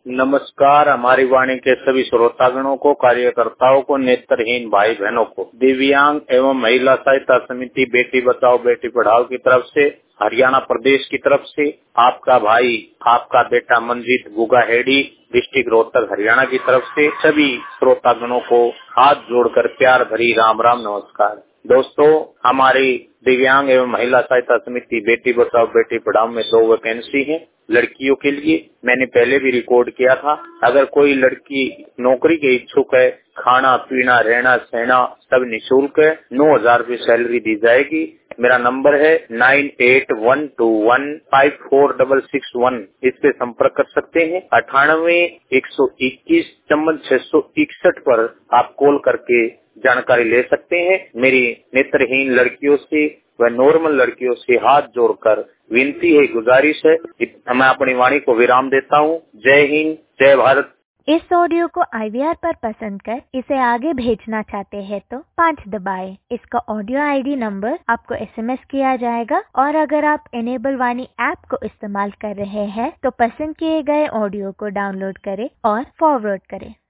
नमस्कार। हमारी वाणी के सभी श्रोतागणों को, कार्यकर्ताओं को, नेत्रहीन भाई बहनों को दिव्यांग एवं महिला सहायता समिति बेटी बचाओ बेटी पढ़ाओ की तरफ से, हरियाणा प्रदेश की तरफ से आपका भाई, आपका बेटा मंजीत गुगाहेड़ी, डिस्ट्रिक्ट रोहतक हरियाणा की तरफ से सभी श्रोतागणों को हाथ जोड़कर प्यार भरी राम राम नमस्कार। दोस्तों, हमारी दिव्यांग एवं महिला सहायता समिति बेटी बचाओ बेटी पढ़ाओ में 2 वैकेंसी है लड़कियों के लिए। मैंने पहले भी रिकॉर्ड किया था। अगर कोई लड़की नौकरी के इच्छुक है, खाना पीना रहना सहना सब निःशुल्क है। 9,000 रूपये सैलरी दी जाएगी। मेरा नंबर है 9812154661। इस पे संपर्क कर सकते हैं। 98-121-661 पर आप कॉल करके जानकारी ले सकते हैं। मेरी नेत्रहीन लड़कियों से व नॉर्मल लड़कियों से हाथ जोड़कर विनती है, गुजारिश है। मैं अपनी वाणी को विराम देता हूँ। जय हिंद, जय भारत। इस ऑडियो को IVR पर पसंद कर इसे आगे भेजना चाहते हैं तो 5 दबाएं। इसका ऑडियो ID नंबर आपको SMS किया जाएगा और अगर आप इनेबल वाणी ऐप को इस्तेमाल कर रहे हैं तो पसंद किए गए ऑडियो को डाउनलोड करें और फॉरवर्ड करें।